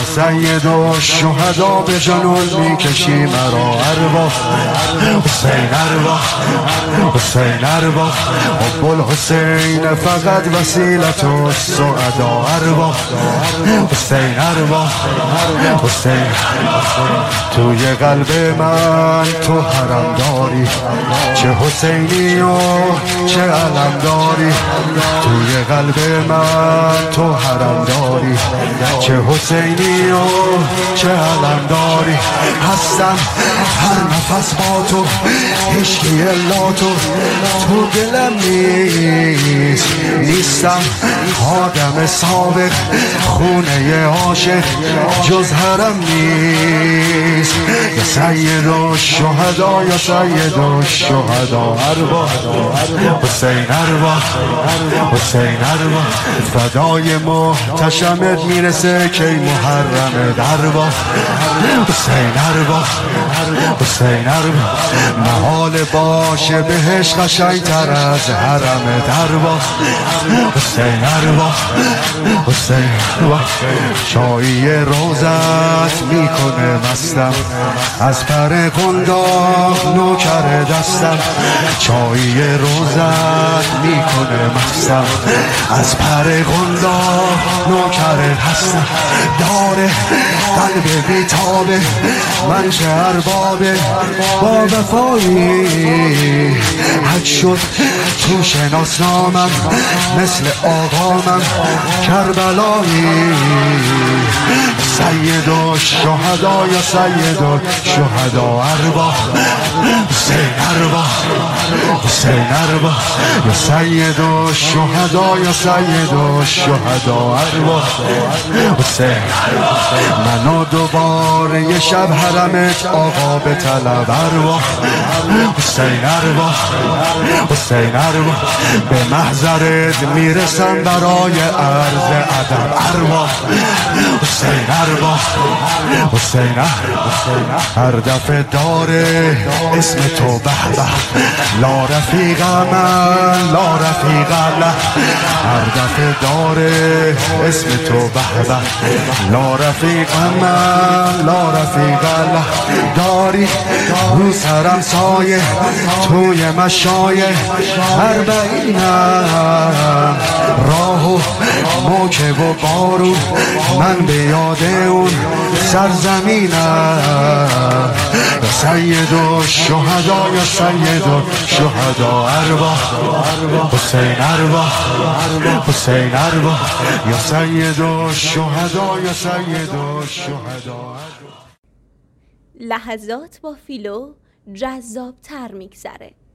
سید الشهدا به جنون میکشی مرا ارواح حسین ارواح حسین ارواح حب الحسین فقط وسیلت السعدا ارواح حسین ارواح حسین توی قلب من تو حرم داری چه حسینی و چه علم داری توی قلب من تو حرم داری چه حسینی و چه علم داری هستم هر نفس با تو عشقی الا تو دلم نیستم آدم سابق خونه عاشق جز حرم نیست یا سید الشهدا یا سید الشهدا ارواح حسین ارواح حسین ارواح فدای محتشمت میرسه کی محرم درواح حسین ارواح حسین ارواح محال باشه بهش قشنگتر از حرم درواح حسین ارواح حسین ارواح چایی روزت میکنه مستم از پر قنداق نوکر دستم چایی روزت میکنه مستم از پر قنداق نوکر هستم داره قلب بیتابه من چه اربابه با وفایی حد شد تو شناسنامم مثل آقامم کربلایی سید الشهدا یا سید الشهدا ارواح حسین ارواح حسین ارواح یا سید الشهدا یا سید الشهدا ارواح حسین منو دوباره یه شب حرمت آقا به طلب ارواح حسین ارواح حسین ارواح به محضرت میرسم برای عرض ادب ارواح حسین ارواح حسین هر دفعه داره اسم تو به به لا رفیق من لا رفیق له هر دفعه داره اسم تو به به لا رفیق من لا رفیق له داری رو سرم سایه توی مشایه اربعینم راه و موکه و بارون من به یاد اون سرزمینم یا سید الشهدا یا سید الشهدا ارواح حسین ارواح حسین ارواح یا سید الشهدا یا سید الشهدا. لحظات با فیلو جذاب‌تر میگذره.